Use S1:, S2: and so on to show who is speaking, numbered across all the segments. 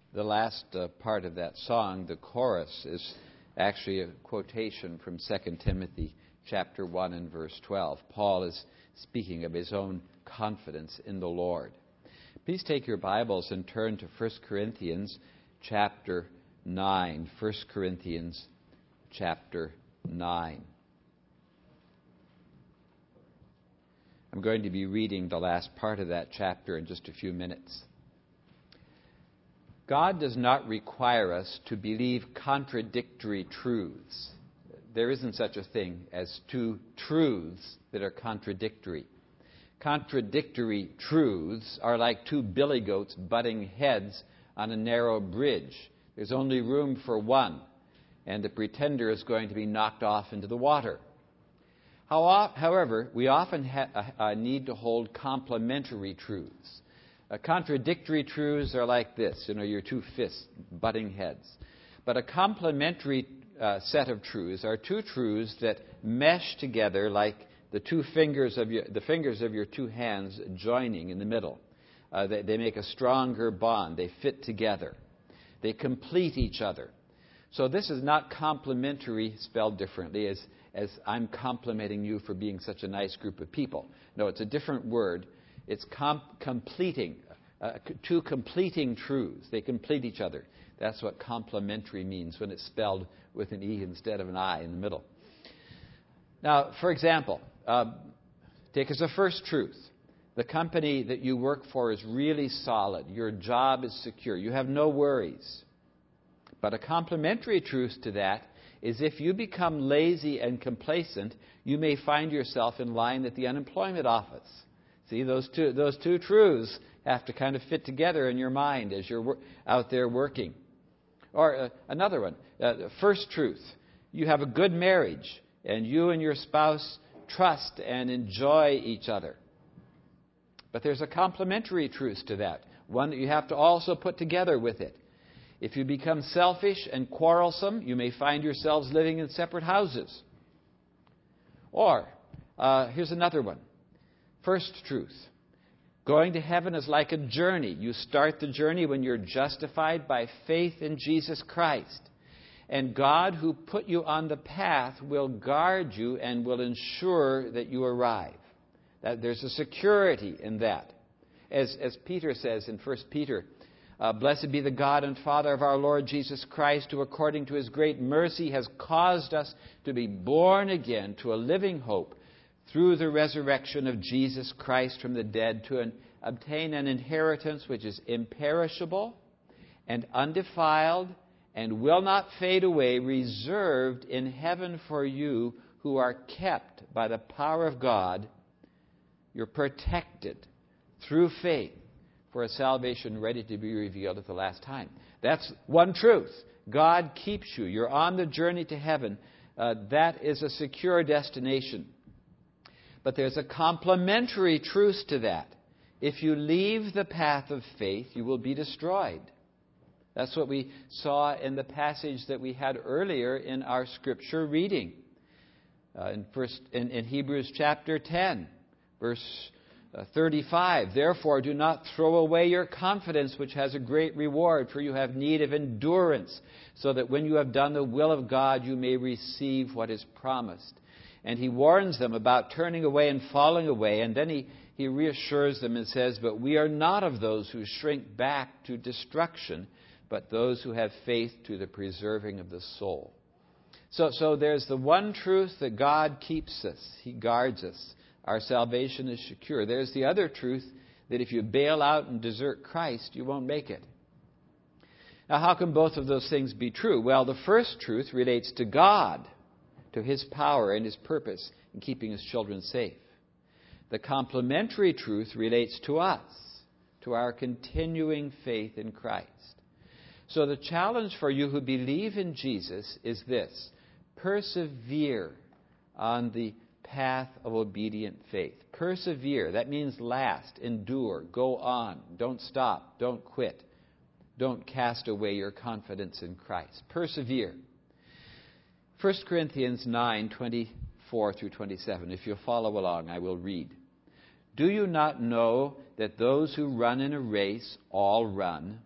S1: The last part of that song, the chorus, is actually a quotation from 2 Timothy chapter 1 and verse 12. Paul is speaking of his own confidence in the Lord. Please take your Bibles and turn to 1 Corinthians chapter 9. 1 Corinthians chapter 9. I'm going to be reading the last part of that chapter in just a few minutes. God does not require us to believe contradictory truths. There isn't such a thing as two truths that are contradictory. Contradictory truths are like two billy goats butting heads on a narrow bridge. There's only room for one, and the pretender is going to be knocked off into the water. However, we often need to hold complementary truths. Contradictory truths are like this, your two fists butting heads. But a complementary set of truths are two truths that mesh together like the fingers of your two hands joining in the middle. They make a stronger bond. They fit together. They complete each other. So this is not complementary spelled differently as I'm complimenting you for being such a nice group of people. No, it's a different word. It's completing, two completing truths. They complete each other. That's what complementary means when it's spelled with an E instead of an I in the middle. Now, for example, take as a first truth, the company that you work for is really solid. Your job is secure. You have no worries. But a complementary truth to that is if you become lazy and complacent, you may find yourself in line at the unemployment office. See, those two truths have to kind of fit together in your mind as you're out there working. Or another one, first truth, you have a good marriage and you and your spouse trust and enjoy each other. But there's a complementary truth to that, one that you have to also put together with it. If you become selfish and quarrelsome, you may find yourselves living in separate houses. Or, here's another one. First truth. Going to heaven is like a journey. You start the journey when you're justified by faith in Jesus Christ. And God, who put you on the path, will guard you and will ensure that you arrive. That there's a security in that. As Peter says in 1 Peter, blessed be the God and Father of our Lord Jesus Christ, who according to His great mercy has caused us to be born again to a living hope through the resurrection of Jesus Christ from the dead, to obtain an inheritance which is imperishable and undefiled and will not fade away, reserved in heaven for you who are kept by the power of God. You're protected through faith for a salvation ready to be revealed at the last time. That's one truth. God keeps you. You're on the journey to heaven. That is a secure destination. But there's a complementary truth to that. If you leave the path of faith, you will be destroyed. That's what we saw in the passage that we had earlier in our scripture reading. In Hebrews chapter 10, verse 35. Therefore, do not throw away your confidence, which has a great reward, for you have need of endurance, so that when you have done the will of God, you may receive what is promised. And he warns them about turning away and falling away, and then he reassures them and says, but we are not of those who shrink back to destruction, but those who have faith to the preserving of the soul. So there's the one truth that God keeps us. He guards us. Our salvation is secure. There's the other truth that if you bail out and desert Christ, you won't make it. Now, how can both of those things be true? Well, the first truth relates to God, to His power and His purpose in keeping His children safe. The complementary truth relates to us, to our continuing faith in Christ. So the challenge for you who believe in Jesus is this: persevere on the path of obedient faith. Persevere. That means last, endure, go on, don't stop, don't quit. Don't cast away your confidence in Christ. Persevere. 1 Corinthians 9:24 through 27. If you'll follow along, I will read. Do you not know that those who run in a race all run,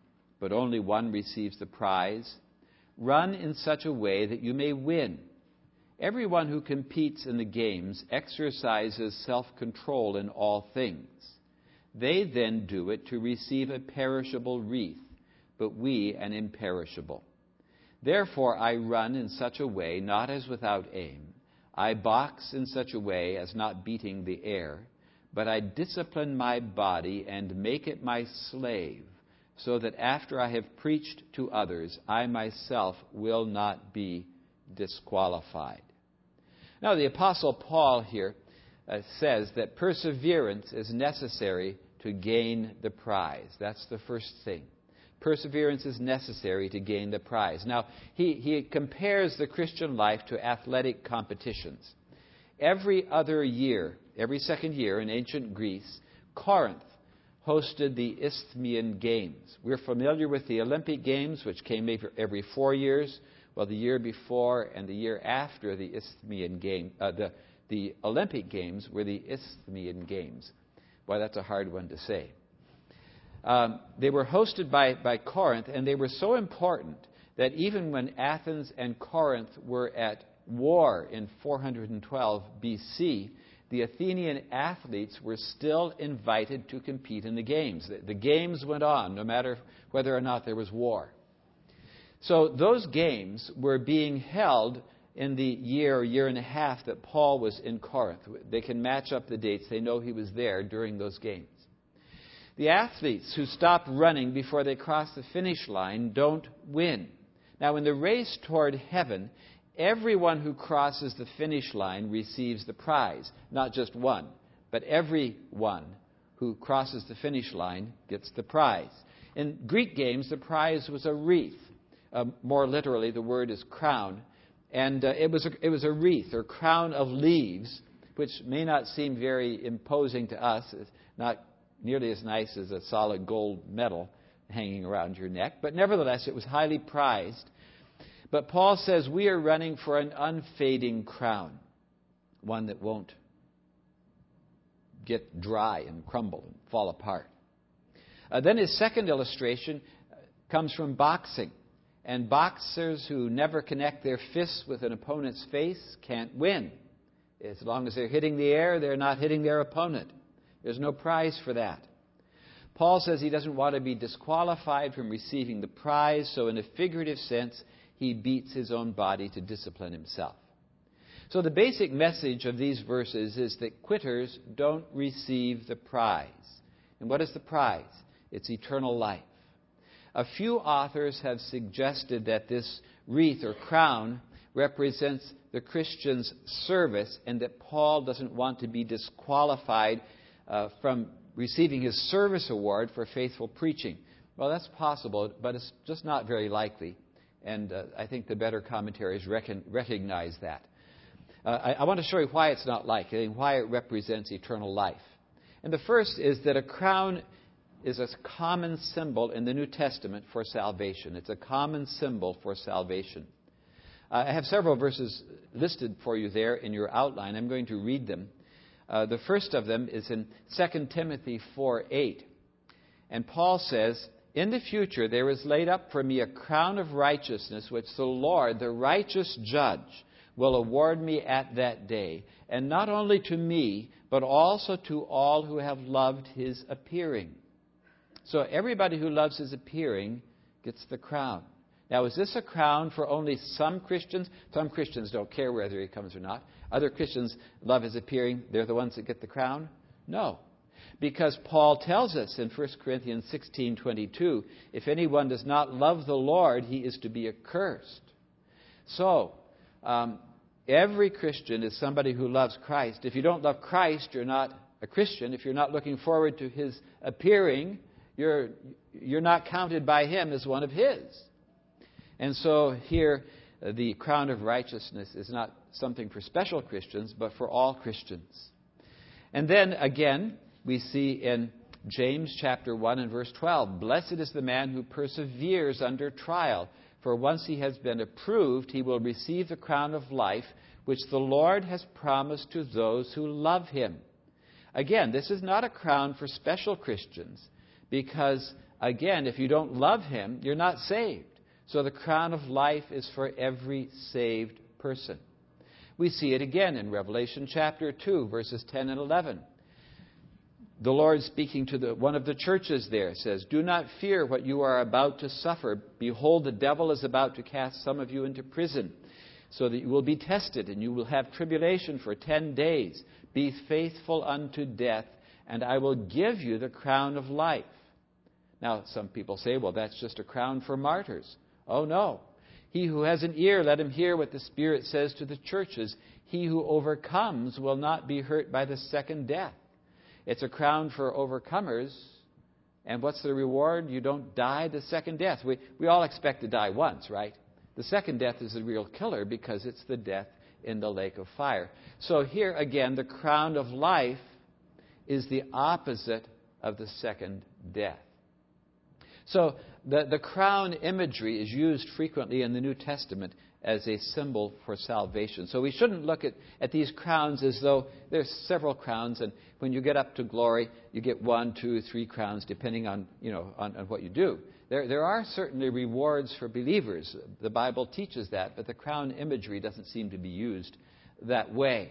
S1: but only one receives the prize. Run in such a way that you may win. Everyone who competes in the games exercises self-control in all things. They then do it to receive a perishable wreath, but we an imperishable. Therefore I run in such a way, not as without aim. I box in such a way as not beating the air, but I discipline my body and make it my slave, so that after I have preached to others, I myself will not be disqualified. Now, the Apostle Paul here says that perseverance is necessary to gain the prize. That's the first thing. Perseverance is necessary to gain the prize. Now, he compares the Christian life to athletic competitions. Every other year, every second year in ancient Greece, Corinth hosted the Isthmian Games. We're familiar with the Olympic Games, which came every 4 years. Well, the year before and the year after the Isthmian Game, the Olympic Games were the Isthmian Games. Boy, that's a hard one to say. They were hosted by Corinth, and they were so important that even when Athens and Corinth were at war in 412 BC, the Athenian athletes were still invited to compete in the games. The games went on, no matter whether or not there was war. So those games were being held in the year and a half that Paul was in Corinth. They can match up the dates. They know he was there during those games. The athletes who stop running before they cross the finish line don't win. Now, in the race toward heaven, everyone who crosses the finish line receives the prize. Not just one, but everyone who crosses the finish line gets the prize. In Greek games, the prize was a wreath. More literally, the word is crown. And it was a wreath or crown of leaves, which may not seem very imposing to us. It's not nearly as nice as a solid gold medal hanging around your neck. But nevertheless, it was highly prized. But Paul says we are running for an unfading crown, one that won't get dry and crumble and fall apart. Then his second illustration comes from boxing. And boxers who never connect their fists with an opponent's face can't win. As long as they're hitting the air, they're not hitting their opponent. There's no prize for that. Paul says he doesn't want to be disqualified from receiving the prize, so in a figurative sense, he beats his own body to discipline himself. So the basic message of these verses is that quitters don't receive the prize. And what is the prize? It's eternal life. A few authors have suggested that this wreath or crown represents the Christian's service and that Paul doesn't want to be disqualified from receiving his service award for faithful preaching. Well, that's possible, but it's just not very likely. And I think the better commentaries recognize that. I want to show you why it's not likely and why it represents eternal life. And the first is that a crown is a common symbol in the New Testament for salvation. It's a common symbol for salvation. I have several verses listed for you there in your outline. I'm going to read them. The first of them is in 2 Timothy 4:8. And Paul says, "In the future there is laid up for me a crown of righteousness, which the Lord, the righteous judge, will award me at that day, and not only to me, but also to all who have loved his appearing." So everybody who loves his appearing gets the crown. Now, is this a crown for only some Christians? Some Christians don't care whether he comes or not. Other Christians love his appearing. They're the ones that get the crown? No. Because Paul tells us in 1 Corinthians 16:22, if anyone does not love the Lord, he is to be accursed. So, every Christian is somebody who loves Christ. If you don't love Christ, you're not a Christian. If you're not looking forward to his appearing, you're not counted by him as one of his. And so here, the crown of righteousness is not something for special Christians, but for all Christians. And then again, we see in James chapter 1 and verse 12, "Blessed is the man who perseveres under trial, for once he has been approved, he will receive the crown of life, which the Lord has promised to those who love him." Again, this is not a crown for special Christians, because, again, if you don't love him, you're not saved. So the crown of life is for every saved person. We see it again in Revelation chapter 2, verses 10 and 11. The Lord, speaking to one of the churches there, says, "Do not fear what you are about to suffer. Behold, the devil is about to cast some of you into prison, so that you will be tested, and you will have tribulation for 10 days. Be faithful unto death, and I will give you the crown of life." Now, some people say, well, that's just a crown for martyrs. Oh, no. He who has an ear, let him hear what the Spirit says to the churches. He who overcomes will not be hurt by the second death. It's a crown for overcomers. And what's the reward? You don't die the second death. We all expect to die once, right? The second death is the real killer because it's the death in the lake of fire. So here again, the crown of life is the opposite of the second death. So the crown imagery is used frequently in the New Testament as a symbol for salvation. So we shouldn't look at these crowns as though there's several crowns, and when you get up to glory, you get 1, 2, 3 crowns, depending on what you do. There are certainly rewards for believers. The Bible teaches that, but the crown imagery doesn't seem to be used that way.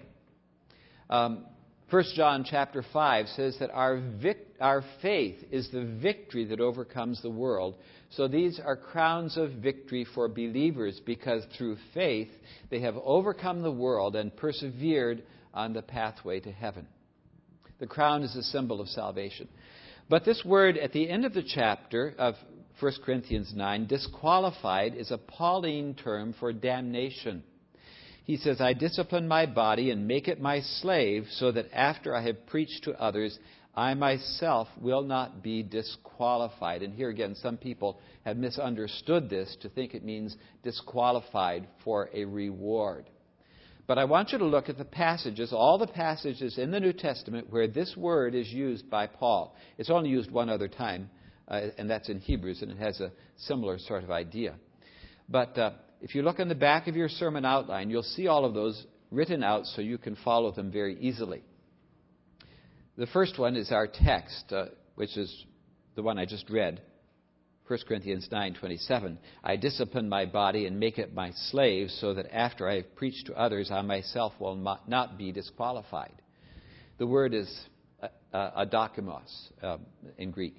S1: 1 John chapter 5 says that our faith is the victory that overcomes the world. So these are crowns of victory for believers because through faith they have overcome the world and persevered on the pathway to heaven. The crown is a symbol of salvation. But this word at the end of the chapter of 1 Corinthians 9, disqualified, is a Pauline term for damnation. He says, "I discipline my body and make it my slave, so that after I have preached to others, I myself will not be disqualified." And here again, some people have misunderstood this to think it means disqualified for a reward. But I want you to look at the passages, all the passages in the New Testament where this word is used by Paul. It's only used one other time, and that's in Hebrews, and it has a similar sort of idea. But if you look on the back of your sermon outline, you'll see all of those written out so you can follow them very easily. The first one is our text, which is the one I just read, 1 Corinthians 9:27. "I discipline my body and make it my slave, so that after I have preached to others, I myself will not be disqualified." The word is adokimos in Greek.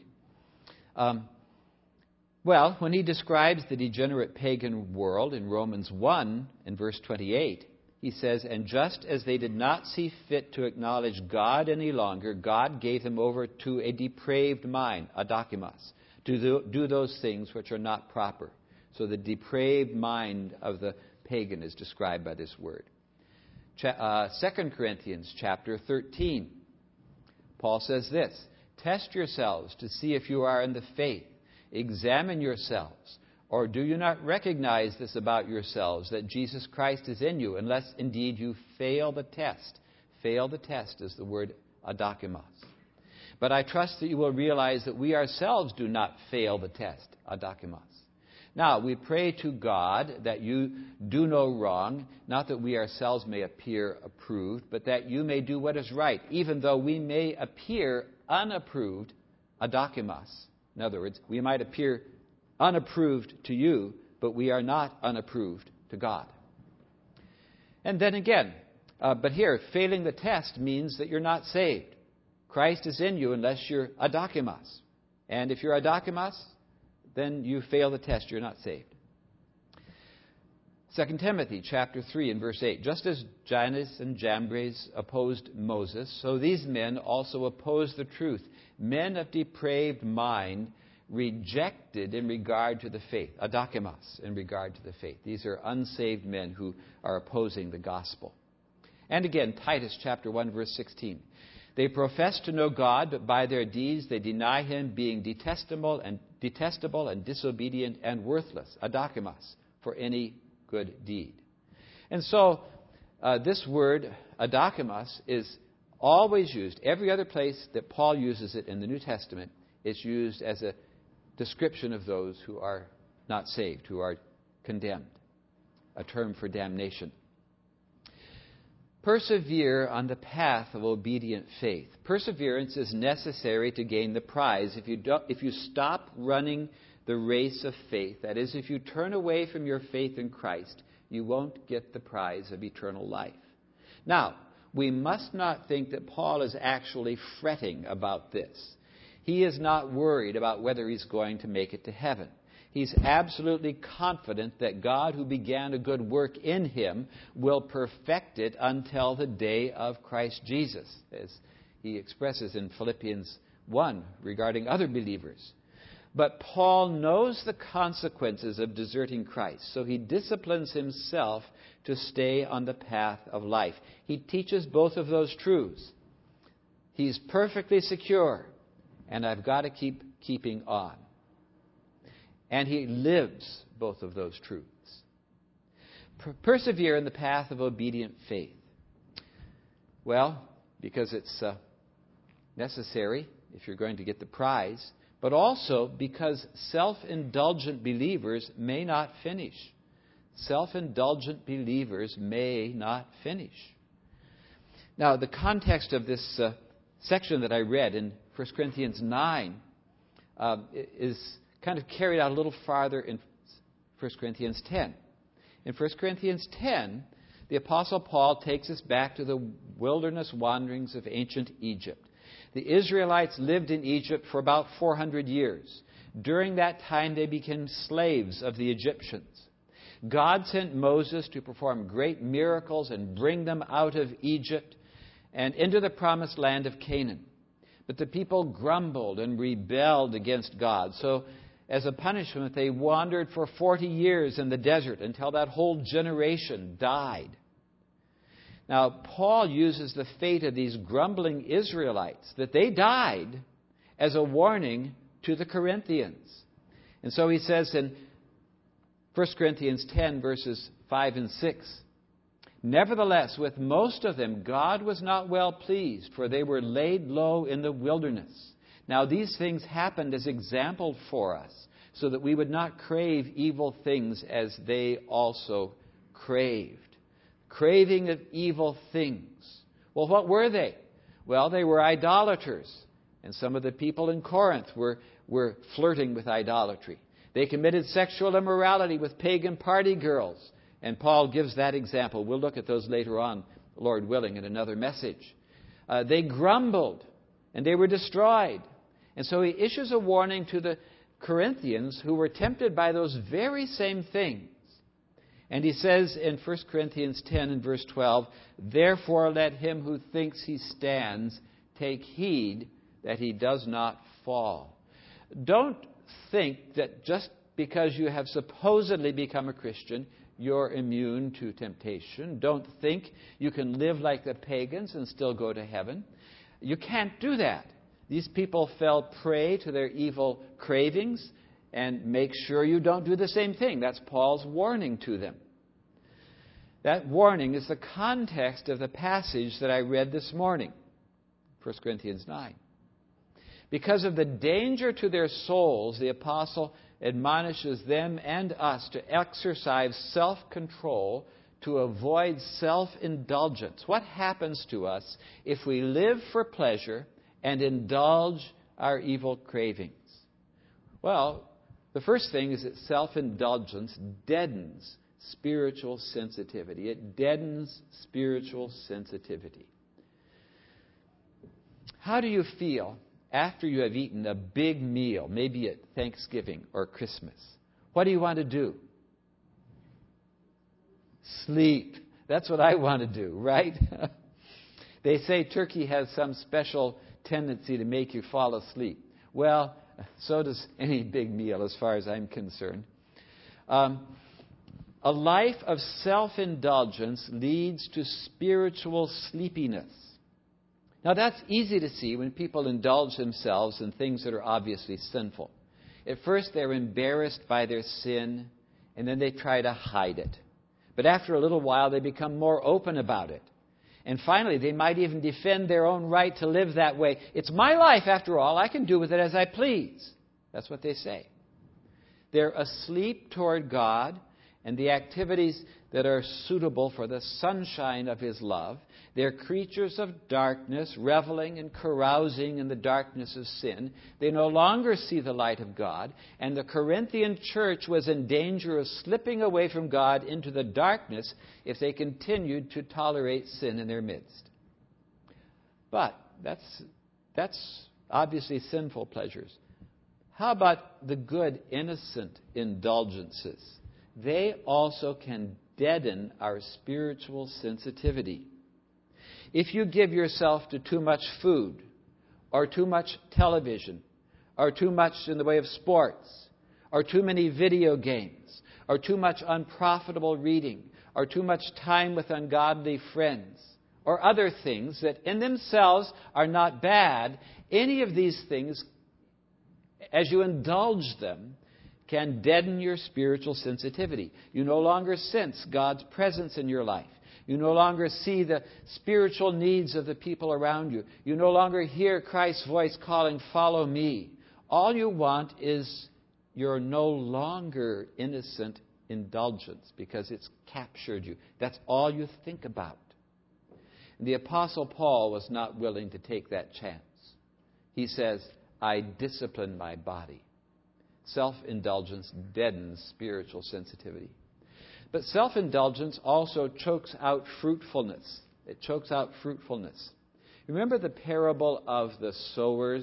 S1: Well, when he describes the degenerate pagan world in Romans 1, in verse 28, he says, "And just as they did not see fit to acknowledge God any longer, God gave them over to a depraved mind," adokimos, "to do those things which are not proper." So the depraved mind of the pagan is described by this word. 2 Corinthians chapter 13, Paul says this, "Test yourselves to see if you are in the faith. Examine yourselves. Or do you not recognize this about yourselves, that Jesus Christ is in you, unless indeed you fail the test?" Fail the test is the word adokimos. "But I trust that you will realize that we ourselves do not fail the test," adokimos. Now, we pray to God that you do no wrong, not that we ourselves may appear approved, but that you may do what is right, even though we may appear unapproved, adokimos. In other words, we might appear unapproved to you, but we are not unapproved to God. And then again, but here, failing the test means that you're not saved. Christ is in you unless you're adokimos. And if you're adokimos, then you fail the test, you're not saved. 2 Timothy chapter 3 and verse 8, "Just as Jannes and Jambres opposed Moses, so these men also oppose the truth. Men of depraved mind, rejected in regard to the faith," adokimos, in regard to the faith. These are unsaved men who are opposing the gospel. And again, Titus chapter 1 verse 16, "They profess to know God, but by their deeds they deny him, being detestable and disobedient and worthless," adokimos, "for any good deed." And so this word adokimos is always used. Every other place that Paul uses it in the New Testament, it's used as a description of those who are not saved, who are condemned, a term for damnation. Persevere on the path of obedient faith. Perseverance is necessary to gain the prize. If you stop running the race of faith, that is, if you turn away from your faith in Christ, you won't get the prize of eternal life. Now, we must not think that Paul is actually fretting about this. He is not worried about whether he's going to make it to heaven. He's absolutely confident that God, who began a good work in him, will perfect it until the day of Christ Jesus, as he expresses in Philippians 1 regarding other believers. But Paul knows the consequences of deserting Christ, so he disciplines himself to stay on the path of life. He teaches both of those truths. He's perfectly secure, and I've got to keeping on. And he lives both of those truths. Persevere in the path of obedient faith. Well, because it's necessary if you're going to get the prize, but also because self-indulgent believers may not finish. Self-indulgent believers may not finish. Now, the context of this section that I read in 1 Corinthians 9 is kind of carried out a little farther in 1 Corinthians 10. In 1 Corinthians 10, the Apostle Paul takes us back to the wilderness wanderings of ancient Egypt. The Israelites lived in Egypt for about 400 years. During that time, they became slaves of the Egyptians. God sent Moses to perform great miracles and bring them out of Egypt and into the promised land of Canaan. But the people grumbled and rebelled against God. So, as a punishment, they wandered for 40 years in the desert until that whole generation died. Now, Paul uses the fate of these grumbling Israelites, that they died, as a warning to the Corinthians. And so he says in 1 Corinthians 10, verses 5 and 6, "Nevertheless, with most of them, God was not well pleased, for they were laid low in the wilderness. Now these things happened as example for us, so that we would not crave evil things as they also craved." Craving of evil things. Well, what were they? Well, they were idolaters. And some of the people in Corinth were flirting with idolatry. They committed sexual immorality with pagan party girls. And Paul gives that example. We'll look at those later on, Lord willing, in another message. They grumbled, and they were destroyed. And so he issues a warning to the Corinthians who were tempted by those very same things. And he says in 1 Corinthians 10 and verse 12, "Therefore let him who thinks he stands take heed that he does not fall." Don't think that just because you have supposedly become a Christian, you're immune to temptation. Don't think you can live like the pagans and still go to heaven. You can't do that. These people fell prey to their evil cravings, and make sure you don't do the same thing. That's Paul's warning to them. That warning is the context of the passage that I read this morning, 1 Corinthians 9. Because of the danger to their souls, the apostle admonishes them and us to exercise self-control to avoid self-indulgence. What happens to us if we live for pleasure and indulge our evil cravings? Well, the first thing is that self-indulgence deadens spiritual sensitivity. It deadens spiritual sensitivity. How do you feel after you have eaten a big meal, maybe at Thanksgiving or Christmas? What do you want to do? Sleep. That's what I want to do, right? They say turkey has some special tendency to make you fall asleep. Well, so does any big meal as far as I'm concerned. A life of self-indulgence leads to spiritual sleepiness. Now that's easy to see when people indulge themselves in things that are obviously sinful. At first they're embarrassed by their sin, and then they try to hide it. But after a little while they become more open about it. And finally they might even defend their own right to live that way. It's my life after all, I can do with it as I please. That's what they say. They're asleep toward God and the activities that are suitable for the sunshine of His love. They're creatures of darkness, reveling and carousing in the darkness of sin. They no longer see the light of God, and the Corinthian church was in danger of slipping away from God into the darkness if they continued to tolerate sin in their midst. But that's obviously sinful pleasures. How about the good, innocent indulgences? They also can deaden our spiritual sensitivity. If you give yourself to too much food, or too much television, or too much in the way of sports, or too many video games, or too much unprofitable reading, or too much time with ungodly friends, or other things that in themselves are not bad, any of these things, as you indulge them, can deaden your spiritual sensitivity. You no longer sense God's presence in your life. You no longer see the spiritual needs of the people around you. You no longer hear Christ's voice calling, "Follow me." All you want is your no longer innocent indulgence because it's captured you. That's all you think about. And the Apostle Paul was not willing to take that chance. He says, "I discipline my body." Self-indulgence deadens spiritual sensitivity. But self-indulgence also chokes out fruitfulness. It chokes out fruitfulness. Remember the parable of the sower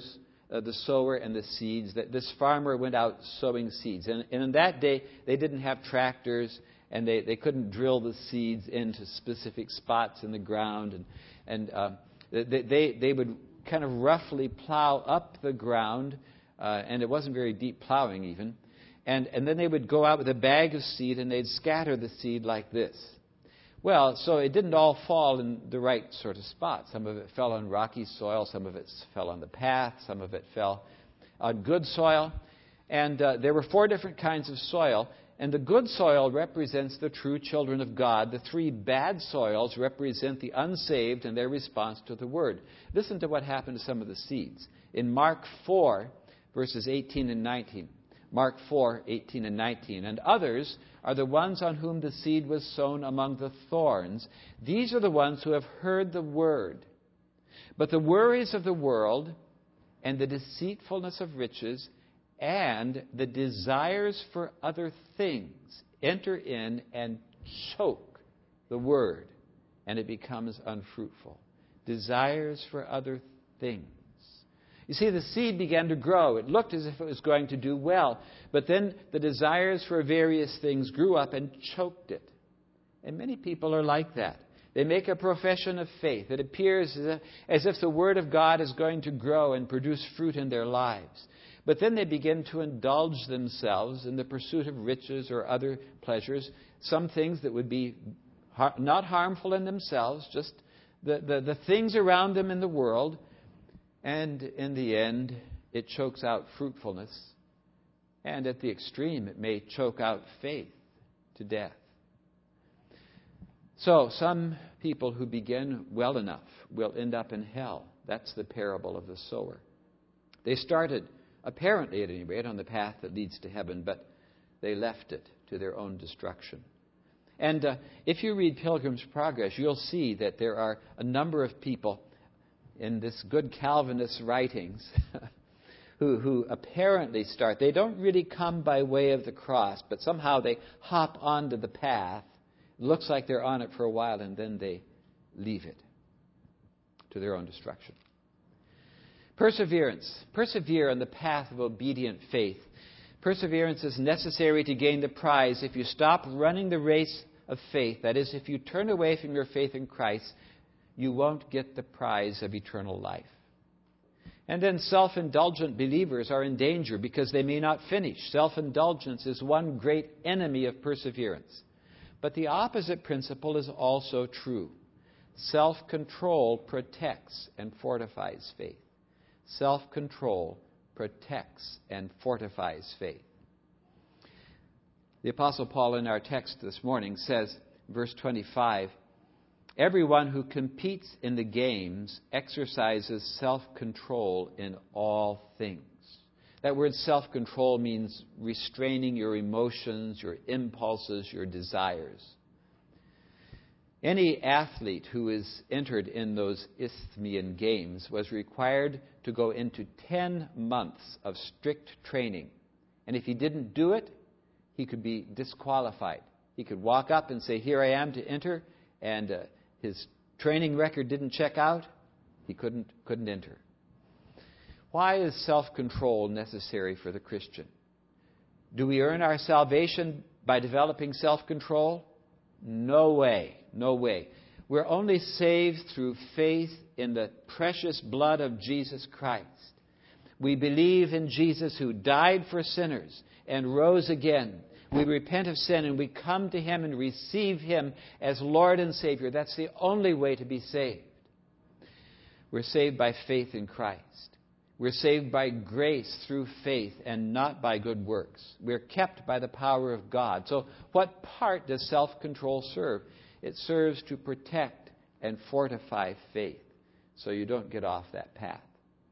S1: and the seeds? That this farmer went out sowing seeds. And in that day, they didn't have tractors, and they couldn't drill the seeds into specific spots in the ground. And they would kind of roughly plow up the ground, and it wasn't very deep plowing even. And then they would go out with a bag of seed and they'd scatter the seed like this. Well, so it didn't all fall in the right sort of spot. Some of it fell on rocky soil, some of it fell on the path, some of it fell on good soil. And there were 4 different kinds of soil. And the good soil represents the true children of God. The 3 bad soils represent the unsaved and their response to the Word. Listen to what happened to some of the seeds. In Mark 4, verses 18 and 19. Mark 4, 18 and 19. "And others are the ones on whom the seed was sown among the thorns. These are the ones who have heard the word. But the worries of the world and the deceitfulness of riches and the desires for other things enter in and choke the word, and it becomes unfruitful." Desires for other things. You see, the seed began to grow. It looked as if it was going to do well. But then the desires for various things grew up and choked it. And many people are like that. They make a profession of faith. It appears as if the Word of God is going to grow and produce fruit in their lives. But then they begin to indulge themselves in the pursuit of riches or other pleasures, some things that would be not harmful in themselves, just the things around them in the world. And in the end, it chokes out fruitfulness. And at the extreme, it may choke out faith to death. So some people who begin well enough will end up in hell. That's the parable of the sower. They started, apparently at any rate, on the path that leads to heaven, but they left it to their own destruction. And if you read Pilgrim's Progress, you'll see that there are a number of people in this good Calvinist writings who apparently start. They don't really come by way of the cross, but somehow they hop onto the path. It looks like they're on it for a while, and then they leave it to their own destruction. Perseverance. Persevere on the path of obedient faith. Perseverance is necessary to gain the prize. If you stop running the race of faith, that is, if you turn away from your faith in Christ, you won't get the prize of eternal life. And then self-indulgent believers are in danger because they may not finish. Self-indulgence is one great enemy of perseverance. But the opposite principle is also true. Self-control protects and fortifies faith. Self-control protects and fortifies faith. The Apostle Paul in our text this morning says, verse 25, "Everyone who competes in the games exercises self-control in all things." That word self-control means restraining your emotions, your impulses, your desires. Any athlete who is entered in those Isthmian Games was required to go into 10 months of strict training. And if he didn't do it, he could be disqualified. He could walk up and say, "Here I am to enter," and his training record didn't check out, he couldn't enter. Why is self-control necessary for the Christian? Do we earn our salvation by developing self-control? No way. No way. We're only saved through faith in the precious blood of Jesus Christ. We believe in Jesus who died for sinners and rose again. We repent of sin and we come to Him and receive Him as Lord and Savior. That's the only way to be saved. We're saved by faith in Christ. We're saved by grace through faith and not by good works. We're kept by the power of God. So what part does self-control serve? It serves to protect and fortify faith so you don't get off that path.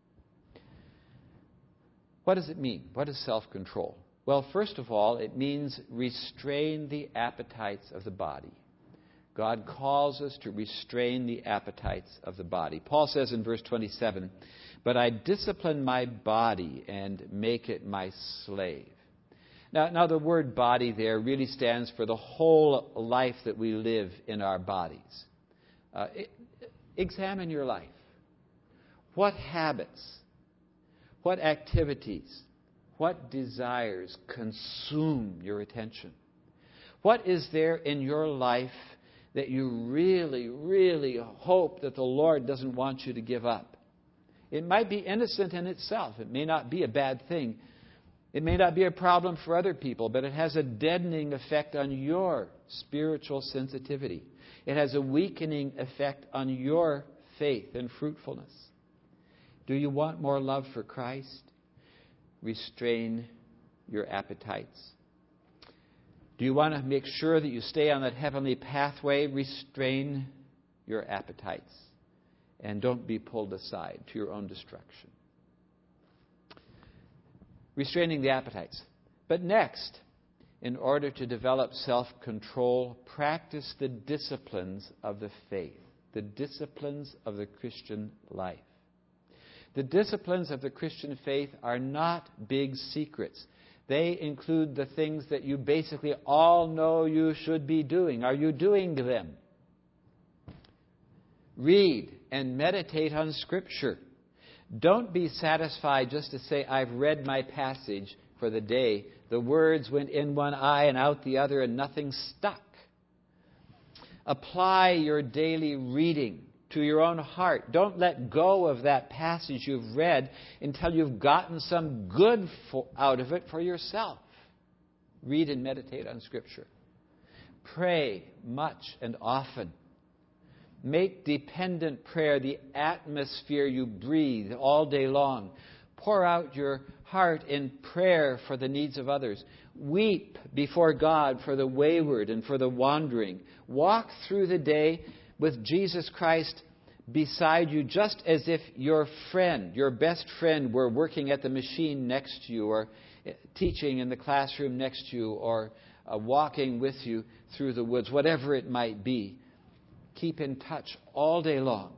S1: What does it mean? What is self-control? Well, first of all, it means restrain the appetites of the body. God calls us to restrain the appetites of the body. Paul says in verse 27, "But I discipline my body and make it my slave." Now the word body there really stands for the whole life that we live in our bodies. Examine your life. What habits, what activities, what desires consume your attention? What is there in your life that you really, really hope that the Lord doesn't want you to give up? It might be innocent in itself. It may not be a bad thing. It may not be a problem for other people, but it has a deadening effect on your spiritual sensitivity. It has a weakening effect on your faith and fruitfulness. Do you want more love for Christ? Restrain your appetites. Do you want to make sure that you stay on that heavenly pathway? Restrain your appetites. And don't be pulled aside to your own destruction. Restraining the appetites. But next, in order to develop self-control, practice the disciplines of the faith, the disciplines of the Christian life. The disciplines of the Christian faith are not big secrets. They include the things that you basically all know you should be doing. Are you doing them? Read and meditate on Scripture. Don't be satisfied just to say, "I've read my passage for the day. The words went in one eye and out the other and nothing stuck." Apply your daily reading to your own heart. Don't let go of that passage you've read until you've gotten some good out of it for yourself. Read and meditate on Scripture. Pray much and often. Make dependent prayer the atmosphere you breathe all day long. Pour out your heart in prayer for the needs of others. Weep before God for the wayward and for the wandering. Walk through the day with Jesus Christ beside you, just as if your friend, your best friend, were working at the machine next to you, or teaching in the classroom next to you, or walking with you through the woods, whatever it might be. Keep in touch all day long.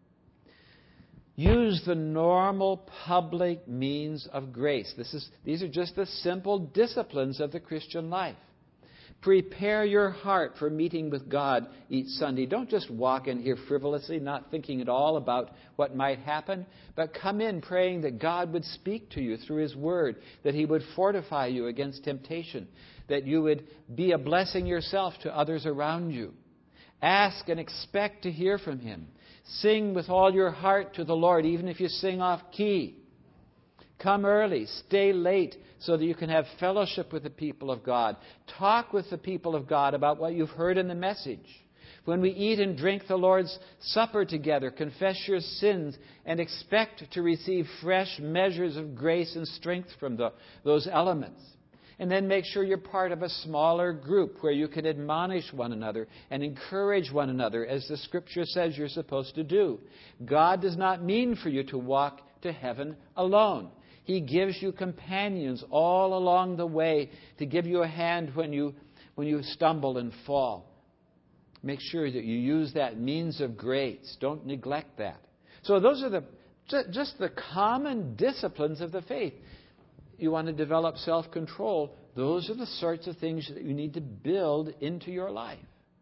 S1: Use the normal public means of grace. These are just the simple disciplines of the Christian life. Prepare your heart for meeting with God each Sunday. Don't just walk in here frivolously, not thinking at all about what might happen, but come in praying that God would speak to you through His Word, that He would fortify you against temptation, that you would be a blessing yourself to others around you. Ask and expect to hear from Him. Sing with all your heart to the Lord, even if you sing off key. Come early, stay late, so that you can have fellowship with the people of God. Talk with the people of God about what you've heard in the message. When we eat and drink the Lord's Supper together, confess your sins and expect to receive fresh measures of grace and strength from those elements. And then make sure you're part of a smaller group where you can admonish one another and encourage one another, as the Scripture says you're supposed to do. God does not mean for you to walk to heaven alone. He gives you companions all along the way to give you a hand when you stumble and fall. Make sure that you use that means of grace. Don't neglect that. So those are just the common disciplines of the faith. You want to develop self-control. Those are the sorts of things that you need to build into your life.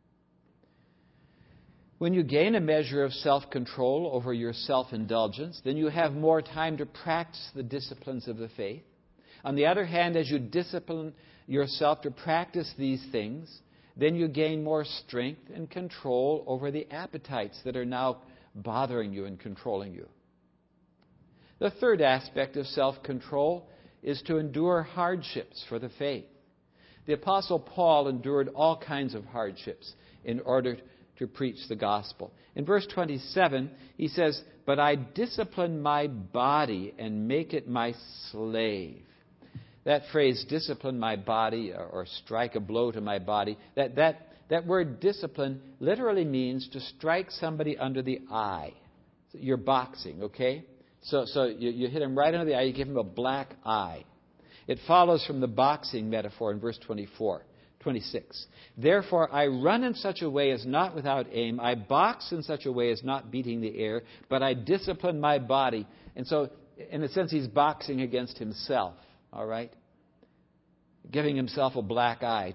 S1: When you gain a measure of self-control over your self-indulgence, then you have more time to practice the disciplines of the faith. On the other hand, as you discipline yourself to practice these things, then you gain more strength and control over the appetites that are now bothering you and controlling you. The third aspect of self-control is to endure hardships for the faith. The Apostle Paul endured all kinds of hardships in order to preach the gospel. In verse 27, he says, "But I discipline my body and make it my slave." That phrase, discipline my body, or strike a blow to my body, that word discipline literally means to strike somebody under the eye. You're boxing, okay? So you hit him right under the eye, you give him a black eye. It follows from the boxing metaphor in verse 26. "Therefore I run in such a way as not without aim. I box in such a way as not beating the air, but I discipline my body." And so, in a sense, he's boxing against himself, all right? Giving himself a black eye,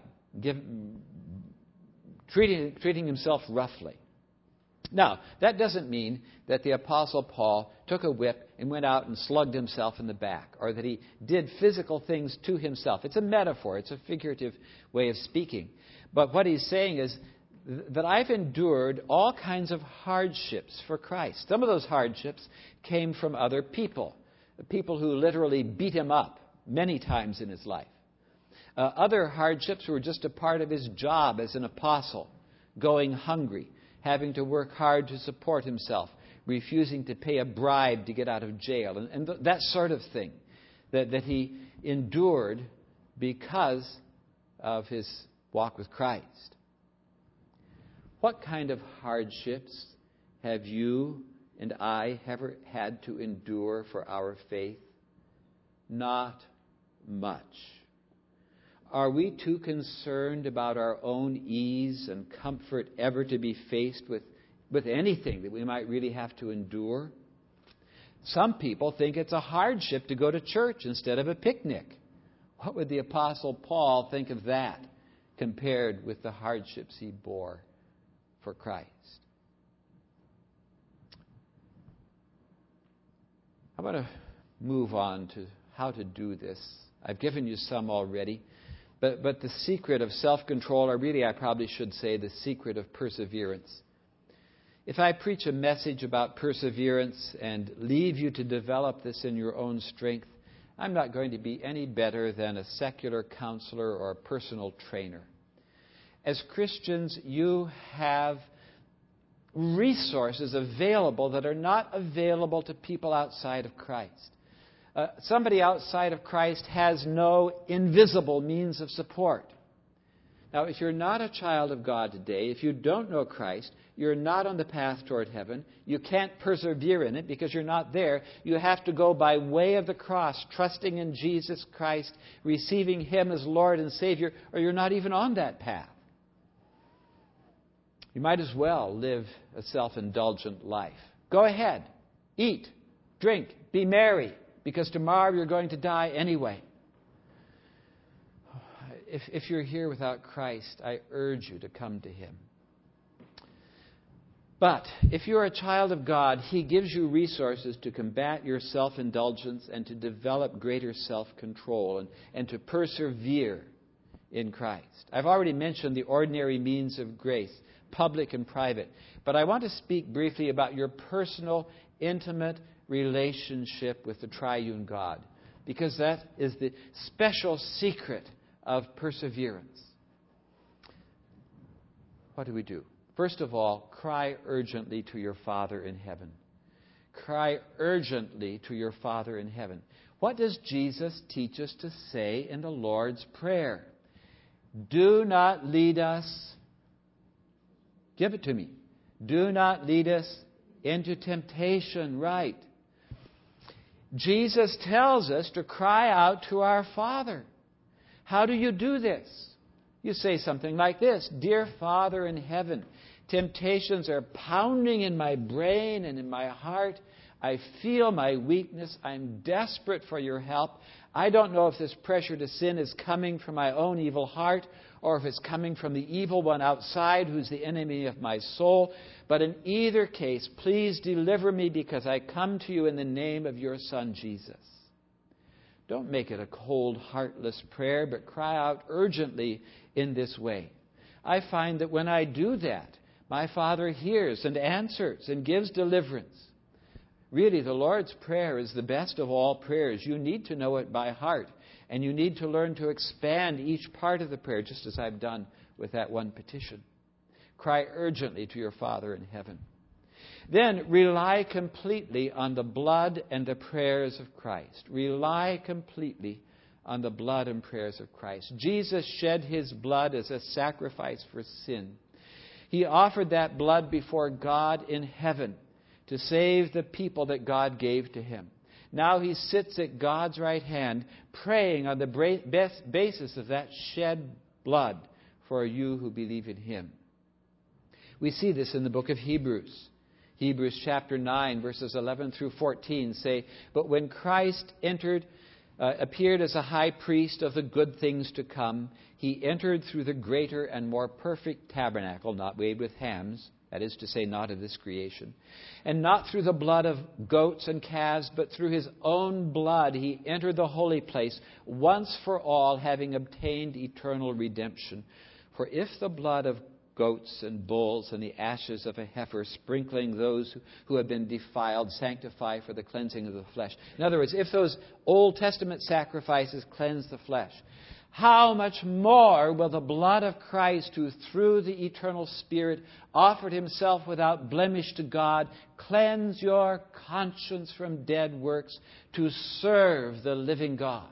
S1: treating himself roughly. Now, that doesn't mean that the Apostle Paul took a whip and went out and slugged himself in the back, or that he did physical things to himself. It's a metaphor. It's a figurative way of speaking. But what he's saying is that I've endured all kinds of hardships for Christ. Some of those hardships came from other people who literally beat him up many times in his life. Other hardships were just a part of his job as an apostle, going hungry, having to work hard to support himself, refusing to pay a bribe to get out of jail, and that sort of thing that he endured because of his walk with Christ. What kind of hardships have you and I ever had to endure for our faith? Not much. Are we too concerned about our own ease and comfort ever to be faced with anything that we might really have to endure? Some people think it's a hardship to go to church instead of a picnic. What would the Apostle Paul think of that compared with the hardships he bore for Christ? I want to move on to how to do this. I've given you some already. But the secret of self-control, or really I probably should say the secret of perseverance. If I preach a message about perseverance and leave you to develop this in your own strength, I'm not going to be any better than a secular counselor or a personal trainer. As Christians, you have resources available that are not available to people outside of Christ. Somebody outside of Christ has no invisible means of support. Now, if you're not a child of God today, if you don't know Christ, you're not on the path toward heaven. You can't persevere in it because you're not there. You have to go by way of the cross, trusting in Jesus Christ, receiving Him as Lord and Savior, or you're not even on that path. You might as well live a self-indulgent life. Go ahead. Eat, drink, be merry, because tomorrow you're going to die anyway. If you're here without Christ, I urge you to come to Him. But if you're a child of God, He gives you resources to combat your self-indulgence and to develop greater self-control and to persevere in Christ. I've already mentioned the ordinary means of grace, public and private. But I want to speak briefly about your personal, intimate relationship with the triune God, because that is the special secret of perseverance. What do? First of all, cry urgently to your Father in heaven. Cry urgently to your Father in heaven. What does Jesus teach us to say in the Lord's Prayer? Do not lead us, give it to me, do not lead us into temptation, right? Jesus tells us to cry out to our Father. How do you do this? You say something like this: Dear Father in heaven, temptations are pounding in my brain and in my heart. I feel my weakness. I'm desperate for your help. I don't know if this pressure to sin is coming from my own evil heart or if it's coming from the evil one outside who's the enemy of my soul. But in either case, please deliver me because I come to you in the name of your Son, Jesus. Don't make it a cold, heartless prayer, but cry out urgently in this way. I find that when I do that, my Father hears and answers and gives deliverance. Really, the Lord's Prayer is the best of all prayers. You need to know it by heart, and you need to learn to expand each part of the prayer, just as I've done with that one petition. Cry urgently to your Father in heaven. Then rely completely on the blood and the prayers of Christ. Rely completely on the blood and prayers of Christ. Jesus shed his blood as a sacrifice for sin. He offered that blood before God in heaven to save the people that God gave to him. Now he sits at God's right hand, praying on the basis of that shed blood for you who believe in him. We see this in the book of Hebrews. Hebrews chapter 9, verses 11 through 14 say, But when Christ appeared as a high priest of the good things to come, he entered through the greater and more perfect tabernacle, not made with hands, that is to say, not of this creation, and not through the blood of goats and calves, but through his own blood he entered the holy place once for all, having obtained eternal redemption. For if the blood of goats and bulls and the ashes of a heifer, sprinkling those who have been defiled, sanctify for the cleansing of the flesh. In other words, if those Old Testament sacrifices cleanse the flesh, how much more will the blood of Christ, who through the eternal Spirit offered himself without blemish to God, cleanse your conscience from dead works to serve the living God?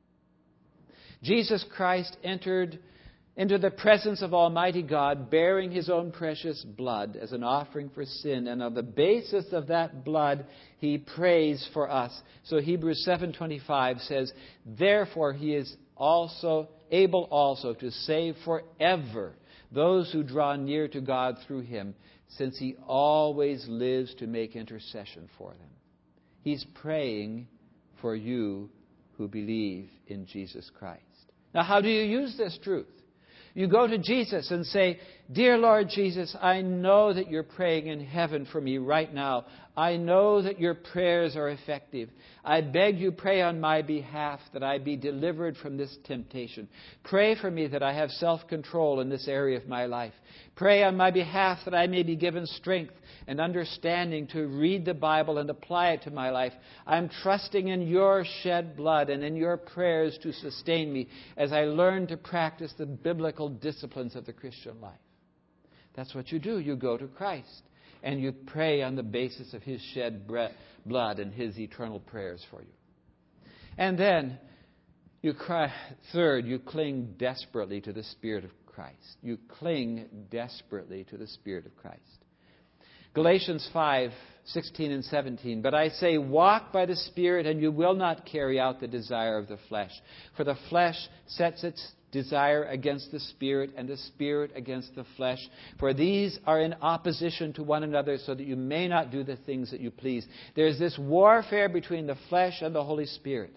S1: Jesus Christ entered into the presence of Almighty God, bearing his own precious blood as an offering for sin. And on the basis of that blood, he prays for us. So Hebrews 7:25 says, Therefore he is also able also to save forever those who draw near to God through him, since he always lives to make intercession for them. He's praying for you who believe in Jesus Christ. Now, how do you use this truth? You go to Jesus and say, Dear Lord Jesus, I know that you're praying in heaven for me right now. I know that your prayers are effective. I beg you, pray on my behalf that I be delivered from this temptation. Pray for me that I have self-control in this area of my life. Pray on my behalf that I may be given strength and understanding to read the Bible and apply it to my life. I'm trusting in your shed blood and in your prayers to sustain me as I learn to practice the biblical disciplines of the Christian life. That's what you do. You go to Christ and you pray on the basis of his shed blood and his eternal prayers for you. And then you cry. Third, you cling desperately to the Spirit of Christ. You cling desperately to the Spirit of Christ. Galatians 5:16 and 17. But I say, walk by the Spirit, and you will not carry out the desire of the flesh. For the flesh sets its desire against the Spirit, and the Spirit against the flesh. For these are in opposition to one another, so that you may not do the things that you please. There's this warfare between the flesh and the Holy Spirit.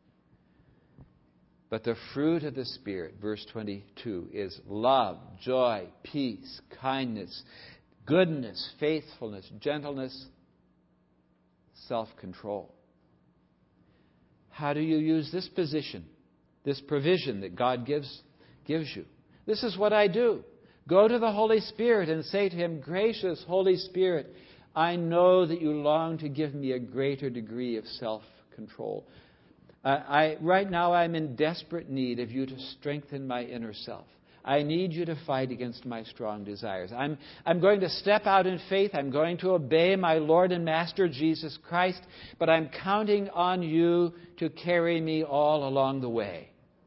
S1: But the fruit of the Spirit, verse 22, is love, joy, peace, kindness, goodness, faithfulness, gentleness, self-control. How do you use this position, this provision that God gives you? This is what I do. Go to the Holy Spirit and say to him, Gracious Holy Spirit, I know that you long to give me a greater degree of self-control. Right now I'm in desperate need of you to strengthen my inner self. I need you to fight against my strong desires. I'm going to step out in faith. I'm going to obey my Lord and Master Jesus Christ, but I'm counting on you to carry me all along the way.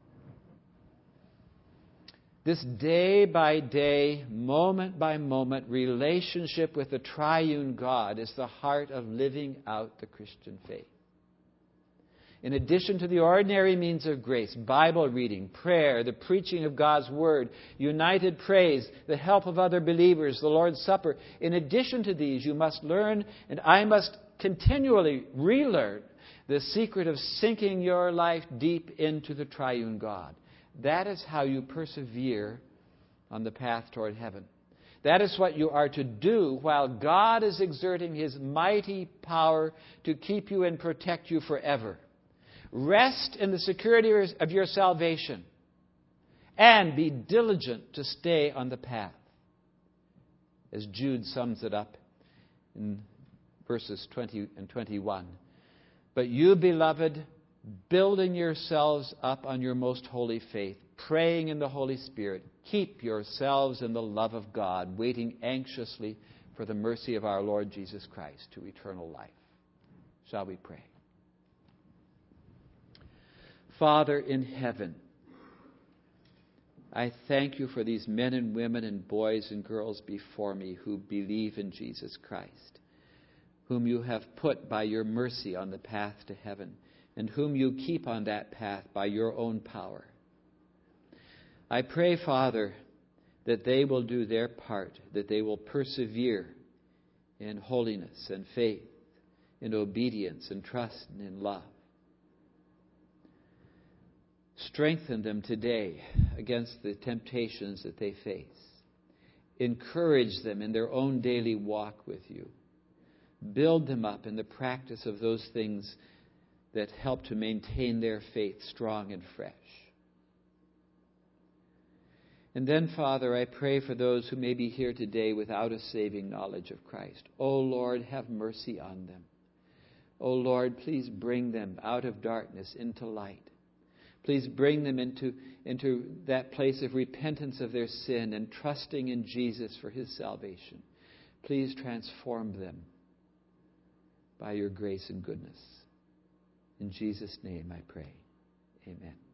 S1: This day by day, moment by moment relationship with the triune God is the heart of living out the Christian faith. In addition to the ordinary means of grace, Bible reading, prayer, the preaching of God's Word, united praise, the help of other believers, the Lord's Supper, in addition to these, you must learn, and I must continually relearn, the secret of sinking your life deep into the triune God. That is how you persevere on the path toward heaven. That is what you are to do while God is exerting His mighty power to keep you and protect you forever. Rest in the security of your salvation and be diligent to stay on the path. As Jude sums it up in verses 20 and 21. But you, beloved, building yourselves up on your most holy faith, praying in the Holy Spirit, keep yourselves in the love of God, waiting anxiously for the mercy of our Lord Jesus Christ to eternal life. Shall we pray? Father in heaven, I thank you for these men and women and boys and girls before me who believe in Jesus Christ, whom you have put by your mercy on the path to heaven, and whom you keep on that path by your own power. I pray, Father, that they will do their part, that they will persevere in holiness and faith, in obedience and trust and in love. Strengthen them today against the temptations that they face. Encourage them in their own daily walk with you. Build them up in the practice of those things that help to maintain their faith strong and fresh. And then, Father, I pray for those who may be here today without a saving knowledge of Christ. O Lord, have mercy on them. O Lord, please bring them out of darkness into light. Please bring them into that place of repentance of their sin and trusting in Jesus for His salvation. Please transform them by your grace and goodness. In Jesus' name I pray. Amen.